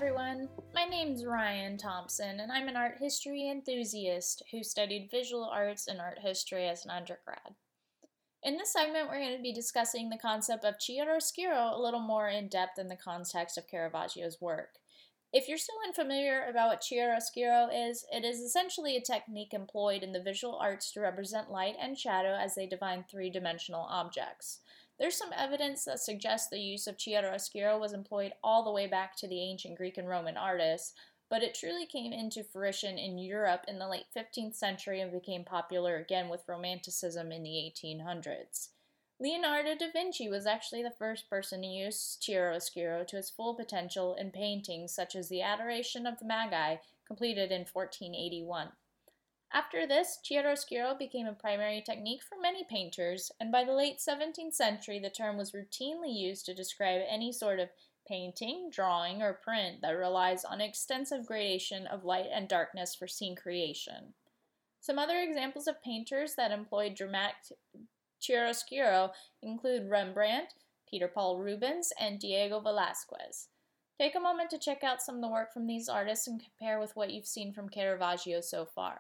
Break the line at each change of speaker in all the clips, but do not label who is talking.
everyone, my name's Ryan Thompson and I'm an art history enthusiast who studied visual arts and art history as an undergrad. In this segment we're going to be discussing the concept of chiaroscuro a little more in depth in the context of Caravaggio's work. If you're still unfamiliar about what chiaroscuro is, it is essentially a technique employed in the visual arts to represent light and shadow as they define three-dimensional objects. There's some evidence that suggests the use of chiaroscuro was employed all the way back to the ancient Greek and Roman artists, but it truly came into fruition in Europe in the late 15th century and became popular again with Romanticism in the 1800s. Leonardo da Vinci was actually the first person to use chiaroscuro to its full potential in paintings such as the Adoration of the Magi, completed in 1481. After this, chiaroscuro became a primary technique for many painters, and by the late 17th century the term was routinely used to describe any sort of painting, drawing, or print that relies on extensive gradation of light and darkness for scene creation. Some other examples of painters that employed dramatic chiaroscuro include Rembrandt, Peter Paul Rubens, and Diego Velázquez. Take a moment to check out some of the work from these artists and compare with what you've seen from Caravaggio so far.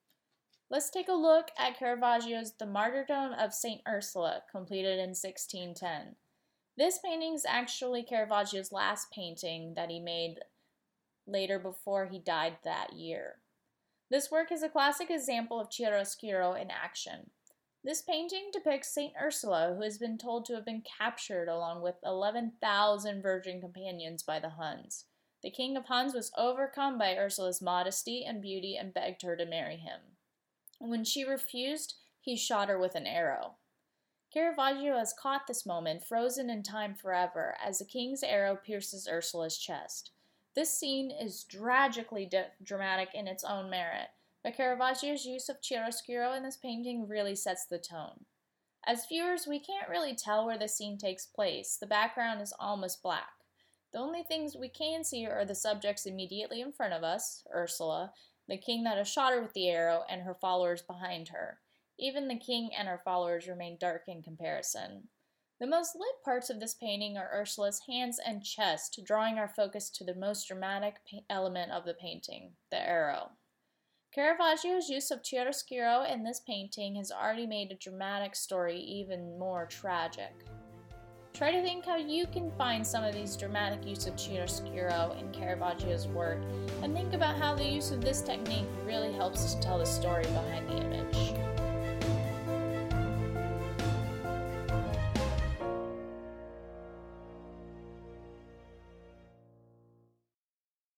Let's take a look at Caravaggio's The Martyrdom of St. Ursula, completed in 1610. This painting is actually Caravaggio's last painting that he made later before he died that year. This work is a classic example of chiaroscuro in action. This painting depicts St. Ursula, who has been told to have been captured along with 11,000 virgin companions by the Huns. The king of Huns was overcome by Ursula's modesty and beauty and begged her to marry him. When she refused, he shot her with an arrow. Caravaggio has caught this moment, frozen in time forever, as the king's arrow pierces Ursula's chest. This scene is tragically dramatic in its own merit, but Caravaggio's use of chiaroscuro in this painting really sets the tone. As viewers, we can't really tell where the scene takes place. The background is almost black. The only things we can see are the subjects immediately in front of us, Ursula, the king that has shot her with the arrow, and her followers behind her. Even the king and her followers remain dark in comparison. The most lit parts of this painting are Ursula's hands and chest, drawing our focus to the most dramatic element of the painting, the arrow. Caravaggio's use of chiaroscuro in this painting has already made a dramatic story even more tragic. Try to think how you can find some of these dramatic use of chiaroscuro in Caravaggio's work, and think about how the use of this technique really helps to tell the story behind the image.